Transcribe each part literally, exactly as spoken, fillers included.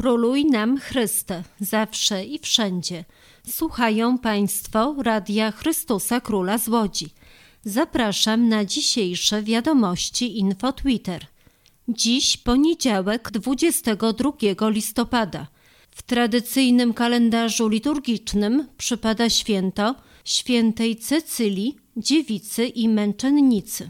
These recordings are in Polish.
Króluj nam Chryste, zawsze i wszędzie. Słuchają Państwo Radia Chrystusa Króla z Łodzi. Zapraszam na dzisiejsze wiadomości Info Twitter. Dziś poniedziałek, dwudziestego drugiego listopada. W tradycyjnym kalendarzu liturgicznym przypada święto świętej Cecylii, dziewicy i męczennicy.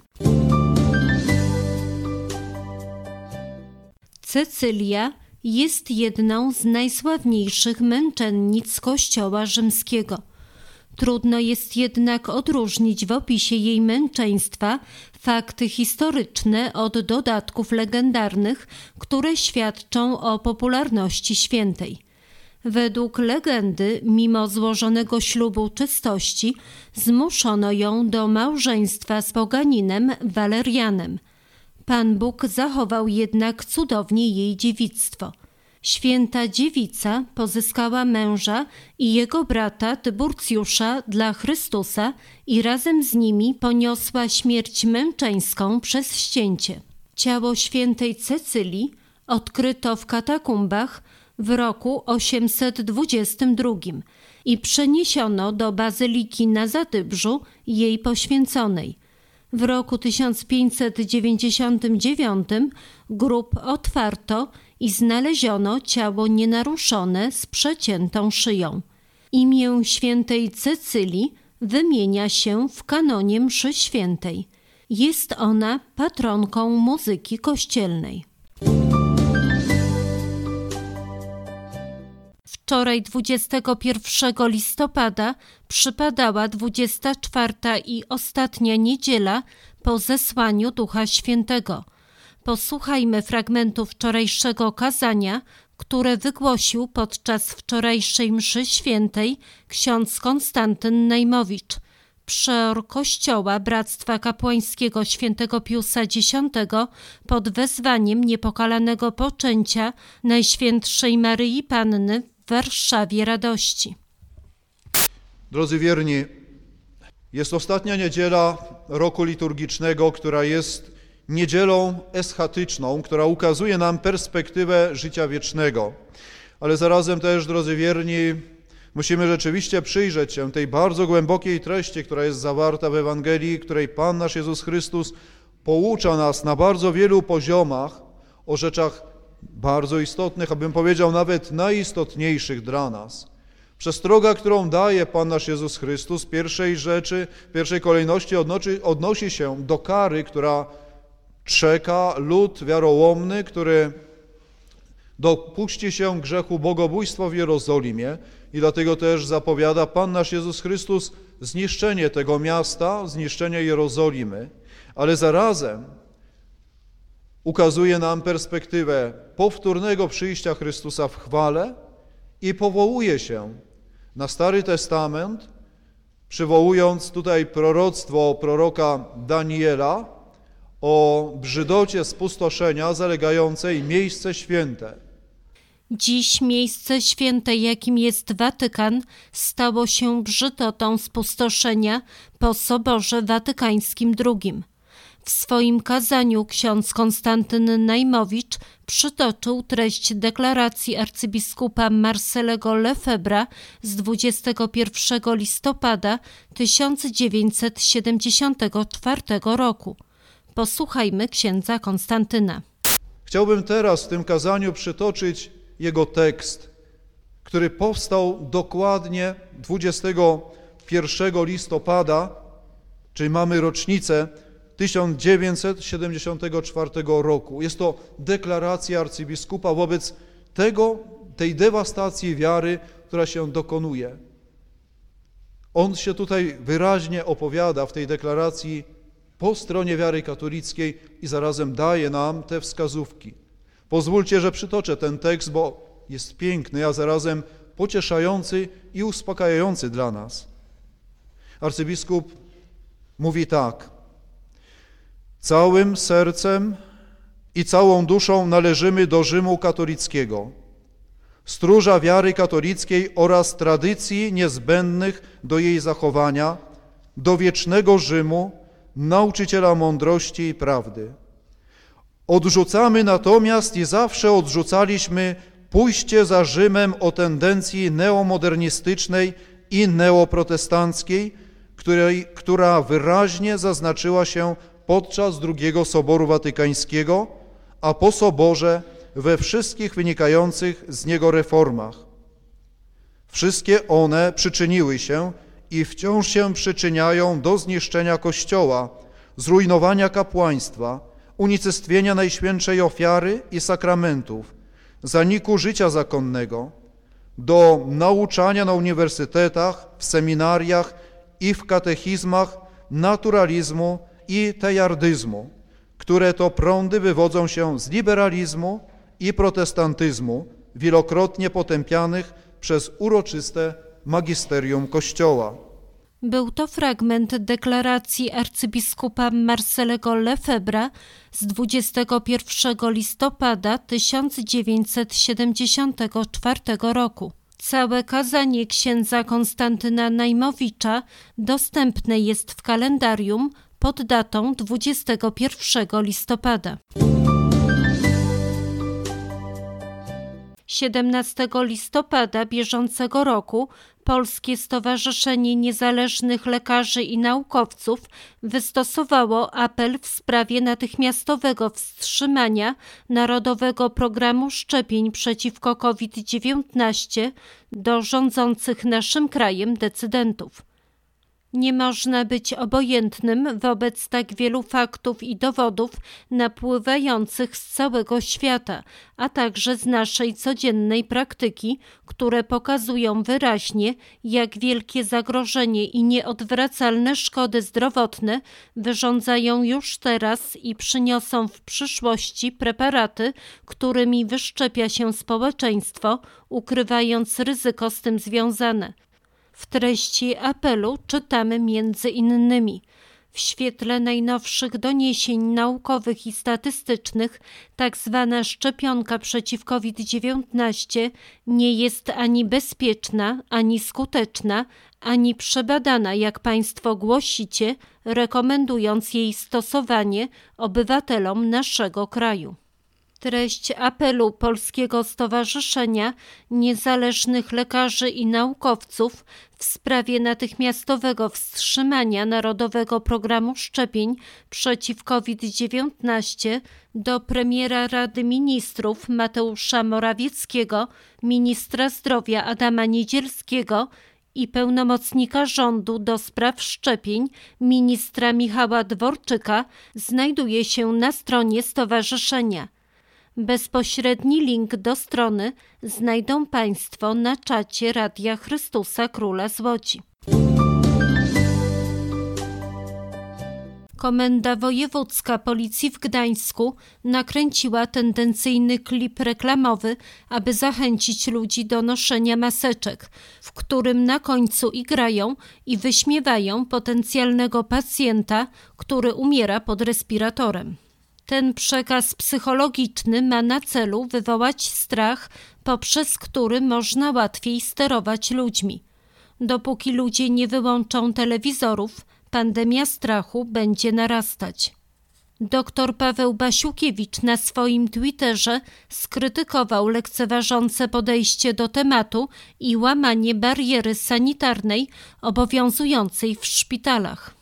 Cecylia jest jedną z najsławniejszych męczennic Kościoła rzymskiego. Trudno jest jednak odróżnić w opisie jej męczeństwa fakty historyczne od dodatków legendarnych, które świadczą o popularności świętej. Według legendy, mimo złożonego ślubu czystości, zmuszono ją do małżeństwa z poganinem Walerianem. Pan Bóg zachował jednak cudownie jej dziewictwo. Święta dziewica pozyskała męża i jego brata Tyburcjusza dla Chrystusa i razem z nimi poniosła śmierć męczeńską przez ścięcie. Ciało świętej Cecylii odkryto w katakumbach w roku osiemset dwudziestym drugim i przeniesiono do bazyliki na Zadybrzu jej poświęconej. W roku tysiąc pięćset dziewięćdziesiątym dziewiątym grób otwarto i znaleziono ciało nienaruszone z przeciętą szyją. Imię świętej Cecylii wymienia się w kanonie mszy świętej. Jest ona patronką muzyki kościelnej. Wczoraj, dwudziestego pierwszego listopada, przypadała dwudziesta czwarta i ostatnia niedziela po zesłaniu Ducha Świętego. Posłuchajmy fragmentu wczorajszego kazania, które wygłosił podczas wczorajszej mszy świętej ksiądz Konstantyn Najmowicz, przeor Kościoła Bractwa Kapłańskiego Świętego Piusa X pod wezwaniem niepokalanego poczęcia Najświętszej Maryi Panny w Warszawie Radości. Drodzy wierni, jest ostatnia niedziela roku liturgicznego, która jest niedzielą eschatyczną, która ukazuje nam perspektywę życia wiecznego. Ale zarazem też, drodzy wierni, musimy rzeczywiście przyjrzeć się tej bardzo głębokiej treści, która jest zawarta w Ewangelii, której Pan nasz Jezus Chrystus poucza nas na bardzo wielu poziomach o rzeczach bardzo istotnych, abym powiedział nawet najistotniejszych dla nas. Przestroga, którą daje Pan nasz Jezus Chrystus, pierwszej rzeczy, w pierwszej kolejności odnosi, odnosi się do kary, która czeka lud wiarołomny, który dopuści się grzechu bogobójstwa w Jerozolimie i dlatego też zapowiada Pan nasz Jezus Chrystus zniszczenie tego miasta, zniszczenie Jerozolimy, ale zarazem ukazuje nam perspektywę powtórnego przyjścia Chrystusa w chwale i powołuje się na Stary Testament, przywołując tutaj proroctwo proroka Daniela o brzydocie spustoszenia zalegającej miejsce święte. Dziś miejsce święte, jakim jest Watykan, stało się brzydotą spustoszenia po Soborze Watykańskim drugim. W swoim kazaniu ksiądz Konstantyn Najmowicz przytoczył treść deklaracji arcybiskupa Marcelego Lefebvra z dwudziestego pierwszego listopada tysiąc dziewięćset siedemdziesiątego czwartego roku. Posłuchajmy księdza Konstantyna. Chciałbym teraz w tym kazaniu przytoczyć jego tekst, który powstał dokładnie dwudziestego pierwszego listopada, czyli mamy rocznicę tysiąc dziewięćset siedemdziesiątego czwartego roku. Jest to deklaracja arcybiskupa wobec tego, tej dewastacji wiary, która się dokonuje. On się tutaj wyraźnie opowiada w tej deklaracji po stronie wiary katolickiej i zarazem daje nam te wskazówki. Pozwólcie, że przytoczę ten tekst, bo jest piękny, a zarazem pocieszający i uspokajający dla nas. Arcybiskup mówi tak: całym sercem i całą duszą należymy do Rzymu katolickiego, stróża wiary katolickiej oraz tradycji niezbędnych do jej zachowania, do wiecznego Rzymu, nauczyciela mądrości i prawdy. Odrzucamy natomiast i zawsze odrzucaliśmy Pójście za Rzymem o tendencji neomodernistycznej i neoprotestanckiej, której, która wyraźnie zaznaczyła się podczas drugiego Soboru Watykańskiego, a po Soborze we wszystkich wynikających z niego reformach. Wszystkie one przyczyniły się i wciąż się przyczyniają do zniszczenia Kościoła, zrujnowania kapłaństwa, unicestwienia Najświętszej Ofiary i sakramentów, zaniku życia zakonnego, do nauczania na uniwersytetach, w seminariach i w katechizmach naturalizmu i tejardyzmu, które to prądy wywodzą się z liberalizmu i protestantyzmu, wielokrotnie potępianych przez uroczyste magisterium Kościoła. Był to fragment deklaracji arcybiskupa Marcelego Lefebvre'a z dwudziestego pierwszego listopada tysiąc dziewięćset siedemdziesiątego czwartego roku. Całe kazanie księdza Konstantyna Najmowicza dostępne jest w kalendarium pod datą dwudziestego pierwszego listopada. siedemnastego listopada bieżącego roku Polskie Stowarzyszenie Niezależnych Lekarzy i Naukowców wystosowało apel w sprawie natychmiastowego wstrzymania Narodowego Programu Szczepień przeciwko kowid dziewiętnaście do rządzących naszym krajem decydentów. Nie można być obojętnym wobec tak wielu faktów i dowodów napływających z całego świata, a także z naszej codziennej praktyki, które pokazują wyraźnie, jak wielkie zagrożenie i nieodwracalne szkody zdrowotne wyrządzają już teraz i przyniosą w przyszłości preparaty, którymi wyszczepia się społeczeństwo, ukrywając ryzyko z tym związane. W treści apelu czytamy między innymi: w świetle najnowszych doniesień naukowych i statystycznych tak zwana szczepionka przeciw kowid dziewiętnaście nie jest ani bezpieczna, ani skuteczna, ani przebadana, jak Państwo głosicie, rekomendując jej stosowanie obywatelom naszego kraju. Treść apelu Polskiego Stowarzyszenia Niezależnych Lekarzy i Naukowców w sprawie natychmiastowego wstrzymania Narodowego Programu Szczepień przeciw kowid dziewiętnaście do premiera Rady Ministrów Mateusza Morawieckiego, ministra zdrowia Adama Niedzielskiego i pełnomocnika rządu do spraw szczepień ministra Michała Dworczyka znajduje się na stronie stowarzyszenia. Bezpośredni link do strony znajdą Państwo na czacie Radia Chrystusa Króla z Łodzi. Komenda Wojewódzka Policji w Gdańsku nakręciła tendencyjny klip reklamowy, aby zachęcić ludzi do noszenia maseczek, w którym na końcu igrają i wyśmiewają potencjalnego pacjenta, który umiera pod respiratorem. Ten przekaz psychologiczny ma na celu wywołać strach, poprzez który można łatwiej sterować ludźmi. Dopóki ludzie nie wyłączą telewizorów, pandemia strachu będzie narastać. Doktor Paweł Basiukiewicz na swoim Twitterze skrytykował lekceważące podejście do tematu i łamanie bariery sanitarnej obowiązującej w szpitalach.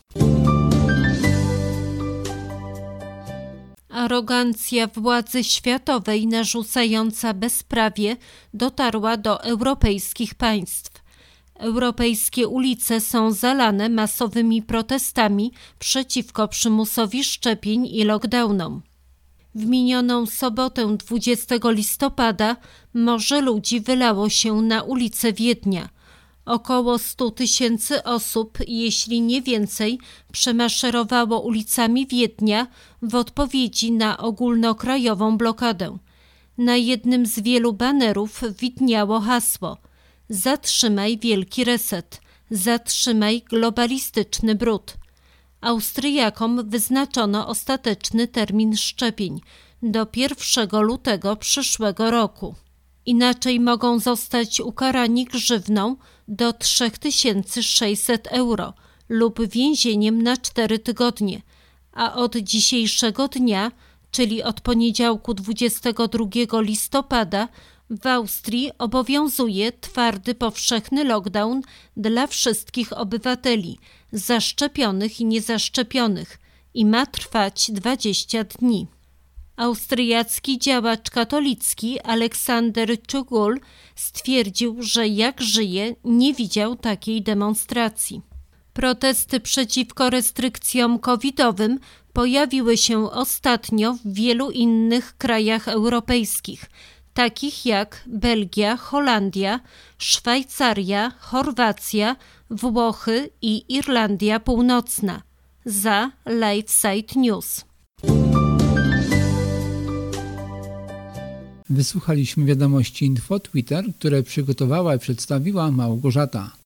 Arogancja władzy światowej narzucająca bezprawie dotarła do europejskich państw. Europejskie ulice są zalane masowymi protestami przeciwko przymusowi szczepień i lockdownom. W minioną sobotę dwudziestego listopada morze ludzi wylało się na ulice Wiednia. Około stu tysięcy osób, jeśli nie więcej, przemaszerowało ulicami Wiednia w odpowiedzi na ogólnokrajową blokadę. Na jednym z wielu banerów widniało hasło: zatrzymaj wielki reset, zatrzymaj globalistyczny brud. Austriakom wyznaczono ostateczny termin szczepień do pierwszego lutego przyszłego roku. Inaczej mogą zostać ukarani grzywną do trzy tysiące sześćset euro lub więzieniem na cztery tygodnie, a od dzisiejszego dnia, czyli od poniedziałku dwudziestego drugiego listopada, W Austrii obowiązuje twardy powszechny lockdown dla wszystkich obywateli, zaszczepionych i niezaszczepionych, i ma trwać dwadzieścia dni. Austriacki działacz katolicki Aleksander Czugul stwierdził, że jak żyje, nie widział takiej demonstracji. Protesty przeciwko restrykcjom covidowym pojawiły się ostatnio w wielu innych krajach europejskich, takich jak Belgia, Holandia, Szwajcaria, Chorwacja, Włochy i Irlandia Północna. Za LifeSite News. Wysłuchaliśmy wiadomości Info Twitter, które przygotowała i przedstawiła Małgorzata.